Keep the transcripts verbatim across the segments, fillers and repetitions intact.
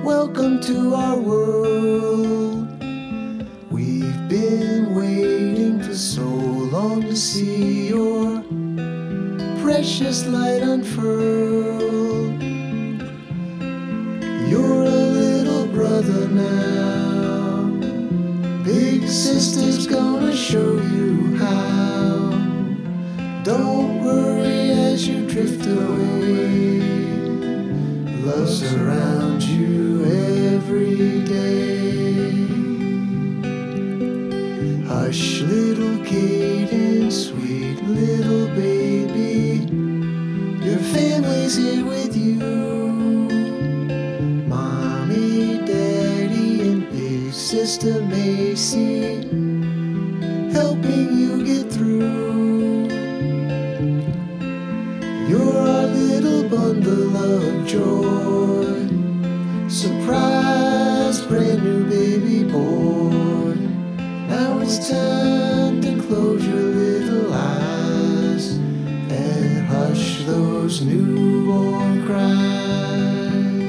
Welcome to our world. We've been waiting for so long to see your precious light unfurled. You're a little brother now. Big sister's gonna show you how. Don't worry as you drift away. Love surrounds you every day. Hush, little Kaden, sweet little baby. Your family's here with you. Mommy, Daddy, and Big Sister Macy, helping you get through. You're our little bundle of joy. Surprise, brand new baby boy. Now it's time to close your little eyes and hush those newborn cries.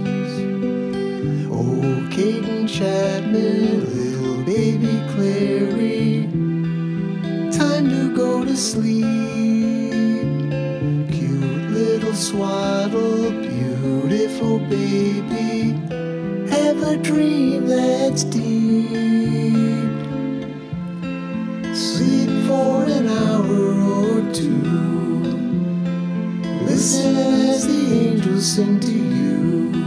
Oh, Kaden Chapman, little baby Clary, time to go to sleep. Little swaddle, beautiful baby, have a dream that's deep. Sleep for an hour or two. Listen as the angels sing to you.